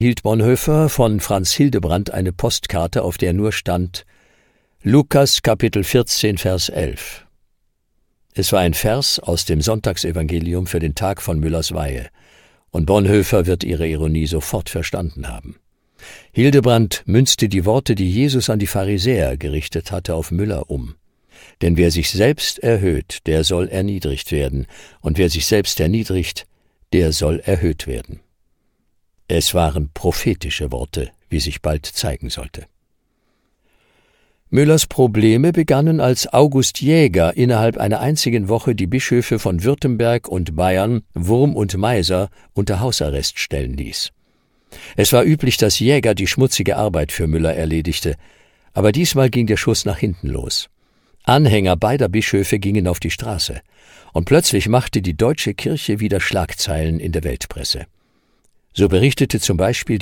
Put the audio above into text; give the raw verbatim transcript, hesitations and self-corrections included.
hielt Bonhoeffer von Franz Hildebrandt eine Postkarte, auf der nur stand Lukas Kapitel vierzehn, Vers elf. Es war ein Vers aus dem Sonntagsevangelium für den Tag von Müllers Weihe, und Bonhoeffer wird ihre Ironie sofort verstanden haben. Hildebrandt münzte die Worte, die Jesus an die Pharisäer gerichtet hatte, auf Müller um. Denn wer sich selbst erhöht, der soll erniedrigt werden, und wer sich selbst erniedrigt, der soll erhöht werden. Es waren prophetische Worte, wie sich bald zeigen sollte. Müllers Probleme begannen, als August Jäger innerhalb einer einzigen Woche die Bischöfe von Württemberg und Bayern, Wurm und Meiser, unter Hausarrest stellen ließ. Es war üblich, dass Jäger die schmutzige Arbeit für Müller erledigte, aber diesmal ging der Schuss nach hinten los. Anhänger beider Bischöfe gingen auf die Straße, und plötzlich machte die deutsche Kirche wieder Schlagzeilen in der Weltpresse. So berichtete zum Beispiel